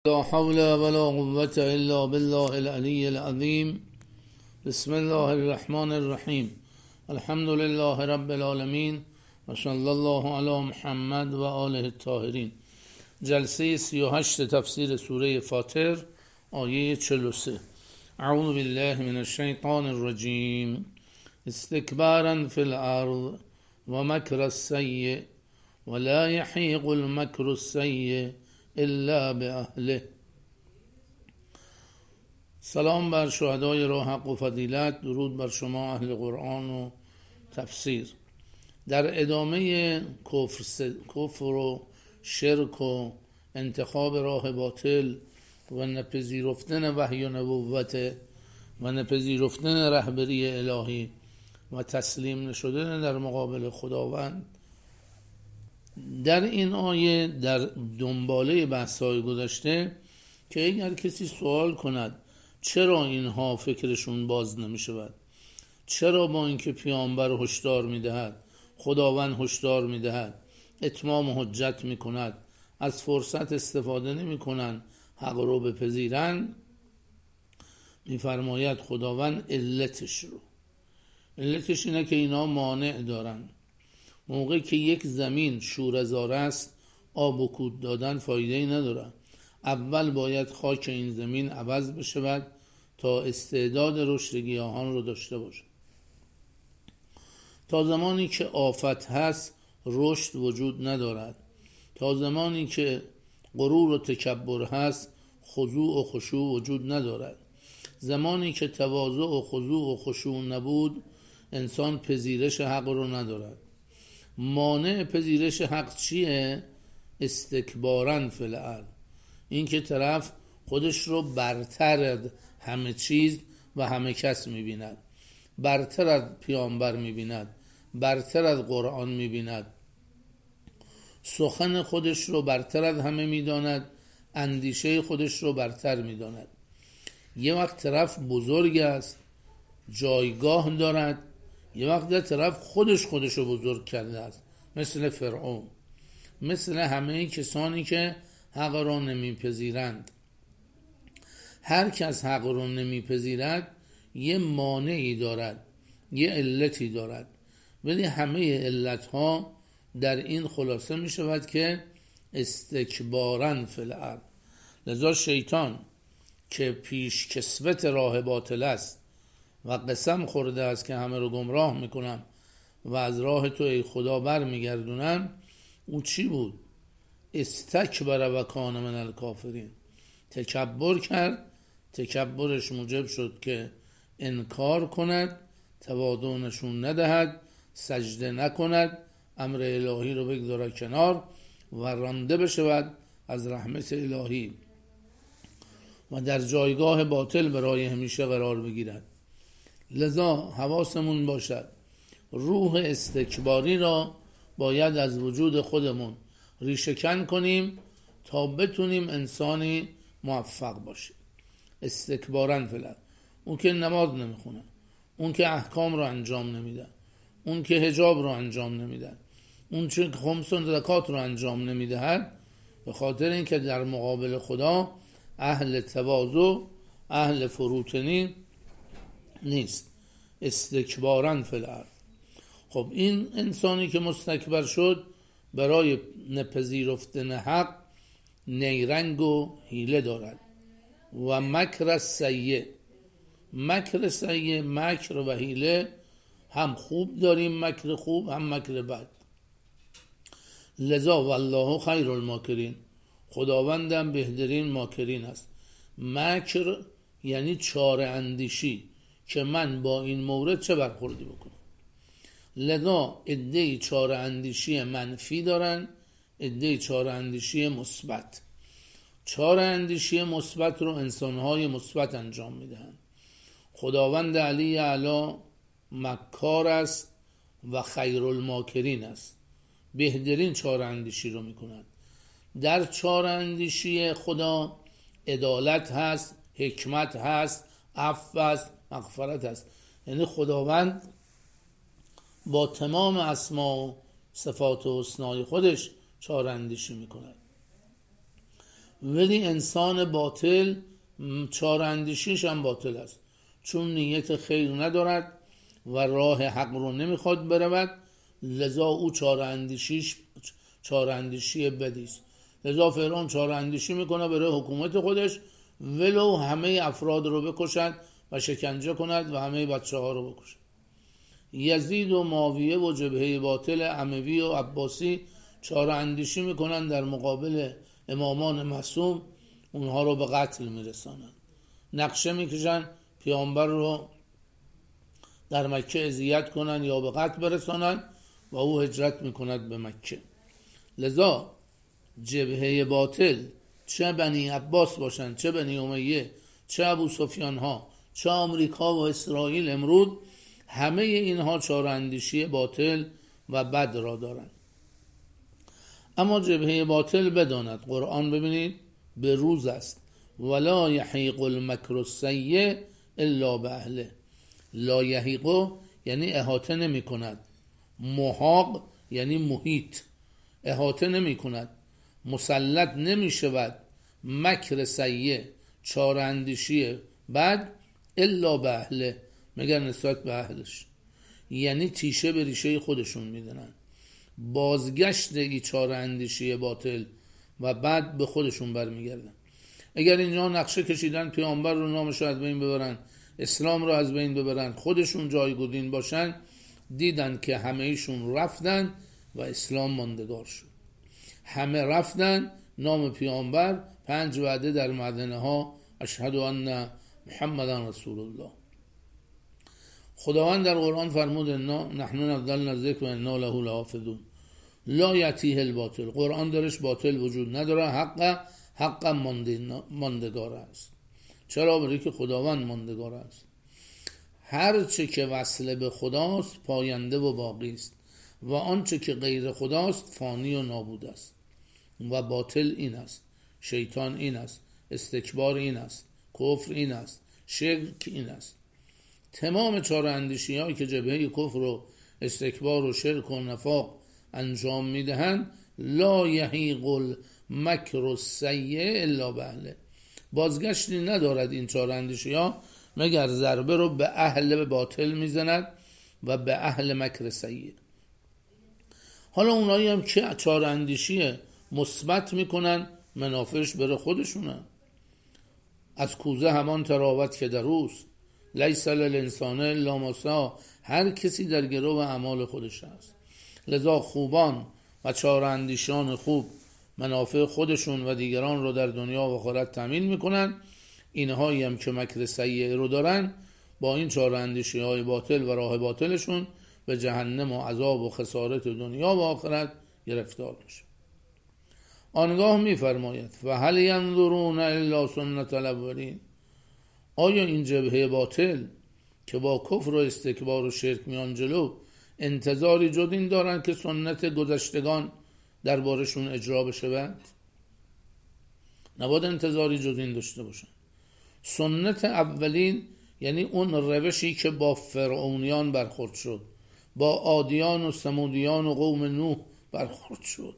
لا حول ولا قوة إلا بالله العلي العظيم. بسم الله الرحمن الرحیم. الحمد لله رب العالمین و صلی الله علی محمد و آله الطاهرین. جلسه 38 تفسیر سوره فاطر، آیه 43. اعوذ بالله من الشیطان الرجیم. استکبارا فی الارض و مکر السیء ولا یحیق المکر السیء الا باهله. سلام بر شهدای راه حق و فضیلت، درود بر شما اهل قرآن و تفسیر. در ادامه کفر و شرک و انتخاب راه باطل و نپذیرفتن وحی و نبوت و نپذیرفتن رهبری الهی و تسلیم نشدن در مقابل خداوند، در این آیه در دنباله بحث‌های گذشته که اگر کسی سوال کند چرا اینها فکرشون باز نمی شود، چرا با اینکه پیامبر هشدار می دهد، خداوند هشدار می دهد، اتمام حجت می کند، از فرصت استفاده نمی کنند حق رو بپذیرند، می فرماید خداوند علتش اینه که اینا مانع دارن. موقعی که یک زمین شوره‌زار است، آب و کود دادن فایده ای نداره. اول باید خاک این زمین عوض بشود تا استعداد رشد گیاهان رو داشته باشه. تا زمانی که آفت هست رشد وجود ندارد. تا زمانی که غرور و تکبر هست خضوع و خشوع وجود ندارد. زمانی که تواضع و خضوع و خشوع نبود انسان پذیرش حق رو ندارد. مانع پذیرش حق چیه؟ استکبارن فی الارض. این که طرف خودش رو برتر از همه چیز و همه کس میبیند، برتر از پیامبر میبیند، برتر از قرآن میبیند، سخن خودش رو برتر از همه میداند، اندیشه خودش رو برتر میداند. یه وقت طرف بزرگ است، جایگاه دارد، یه وقت طرف خودش رو بزرگ کرده است، مثل فرعون، مثل همه کسانی که حق را نمیپذیرند. هر کس حق را نمیپذیرد یه مانعی دارد، یه علتی دارد، ولی همه علتها در این خلاصه می شود که استکبارن فی الارض. لذا شیطان که پیش کسوت راه باطل است و قسم خورده است که همه رو گمراه میکنم و از راه تو ای خدا بر میگردونم، او چی بود؟ استکبر و کان من الکافرین. تکبر کرد، تکبرش موجب شد که انکار کند، تواضع نشون ندهد، سجده نکند، امر الهی رو بگذاره کنار و رانده بشود از رحمت الهی و در جایگاه باطل برای همیشه قرار بگیرد. لذا حواسمون باشد روح استکباری را باید از وجود خودمون ریشه‌کن کنیم تا بتونیم انسانی موفق باشیم. استکبارن فلان، اون که نماز نمیخونه، اون که احکام رو انجام نمیده، اون که حجاب رو انجام نمیده، اون که خمس و زکات رو انجام نمیدهد، به خاطر اینکه در مقابل خدا اهل تواضع، اهل فروتنی نیست. استکبارن فی الارض. خب این انسانی که مستکبر شد برای نپذیرفتن حق نیرنگ و حیله دارد. و مکر سیء، مکر سیء، مکر و حیله هم خوب داریم، مکر خوب هم مکر بد. لذا والله خیر الماکرین، خداوندم بهترین ماکرین است. مکر یعنی چاره اندیشی که من با این مورد چه برخوردی بکنم. لذا عده‌ای چاره اندیشی منفی دارن، عده‌ای چاره اندیشی مثبت. چاره اندیشی مثبت رو انسان‌های مثبت انجام میدن. خداوند علی اعلی مکار است و خیر الماکرین است، بهترین چاره اندیشی رو میکنند. در چاره اندیشی خدا عدالت هست، حکمت هست، عفو هست، مغفرت هست. یعنی خداوند با تمام اسما و صفات و حسنای خودش چاره اندیشی میکند. ولی انسان باطل چاراندیشیش هم باطل است، چون نیت خیر ندارد و راه حق رو نمیخواد برود، لذا او چاراندیشی بدی است. لذا فرعون چاراندیشی میکنه برای حکومت خودش، ولو همه افراد رو بکشد و شکنجه کند و همه بچه ها رو بکشد. یزید و معاویه و جبهه باطل اموی و عباسی چاراندیشی میکنن در مقابل امامان معصوم، اونها رو به قتل میرسانند. نقشه میکشن پیامبر رو در مکه اذیت کنن یا به قتل برسانن و او هجرت میکند به مکه. لذا جبهه باطل، چه بنی عباس باشن، چه بنی امیه، چه ابو سفیان ها، چه آمریکا و اسرائیل امروز، همه اینها چاراندیشی باطل و بد را دارند. اما جبهه باطل بداند، قرآن ببینید به روز است، ولا یحیق المکر السیء الا باهله. لا یحیق یعنی احاطه نمی کند، محاق یعنی محیط، احاطه نمی کند، مسلط نمی شود مکر سیء، چاراندیشی بد، الا باهله، مگر نسبت به اهلش، یعنی تیشه به ریشه خودشون میدنن. بازگشت ای چاراندیشی باطل و بعد به خودشون برمیگردن. اگر اینجا نقشه کشیدن پیامبر رو نامش رو از بین ببرن، اسلام رو از بین ببرن، خودشون جایگزین باشن، دیدن که همه ایشون رفتن و اسلام ماندگار شد. همه رفتن، نام پیامبر 5 وعده در مدینه ها، اشهد ان محمدن رسول الله. خداوند در قرآن فرمود نحن نزلنا الذکر و انا له لحافظون. لا یأتیه الباطل، قرآن درش باطل وجود نداره، حق ماندگار است. چرا؟ برای که خداوند ماندگار است. هر چه که وصل به خداست پاینده و باقی است و آنچه که غیر خداست فانی و نابود است. و باطل این است، شیطان این است، استکبار این است، کفر این است، شرک این است. تمام چاراندیشی هایی که جبهه کفر و استکبار و شرک و نفاق انجام میدهند، لا یحیق المکر السیء الا باهله، بازگشتی ندارد این چاراندیشی ها مگر ضربه رو به اهل باطل میزند و به اهل مکر سیء. حالا اونایی هم که چاراندیشی مثبت میکنن، منافعش بره خودشونن. از کوزه همان تراوت که در اوست، لیس للانسان الا ما سعی، هر کسی در گرو و اعمال خودش است. لذا خوبان و چاراندیشان خوب منافع خودشون و دیگران رو در دنیا و آخرت تامین میکنن. اینهایی هم که مکر سیء رو دارن، با این چاراندیشی های باطل و راه باطلشون به جهنم و عذاب و خسارت دنیا و آخرت گرفتار میشه. آنگاه میفرماید فهل ینظرون الا سنت الاولین، آیا این جبهه باطل که با کفر و استکبار و شرک میان جلو انتظاری جز این دارن که سنت گذشتگان دربارشون اجرا بشه؟ نباید انتظاری جز این داشته باشن. سنت اولین یعنی اون روشی که با فرعونیان برخورد شد، با عادیان و ثمودیان و قوم نوح برخورد شد،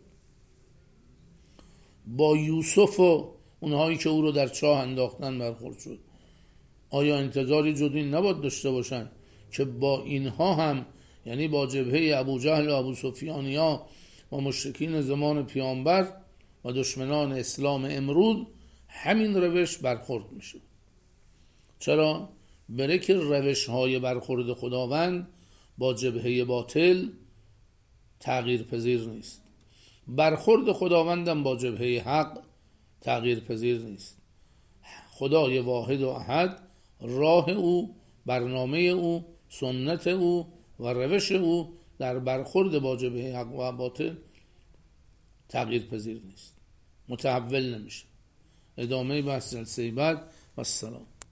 با یوسف و اونهایی که او رو در چاه انداختن برخورد شد. آیا انتظاری جز این نباید داشته باشن که با اینها هم، یعنی با جبهه ابو جهل و ابو سفیانیا و مشرکین زمان پیامبر و دشمنان اسلام امروز، همین روش برخورد میشه؟ چرا؟ برای که روش های برخورد خداوند با جبهه باطل تغییر پذیر نیست. برخورد خداوندم با جبهه حق تغییر پذیر نیست. خدای واحد و احد، راه او، برنامه او، سنت او و روش او در برخورد با جبهه حق و باطل تغییر پذیر نیست، متحول نمیشه. ادامه بحث جلسه بعد. و السلام.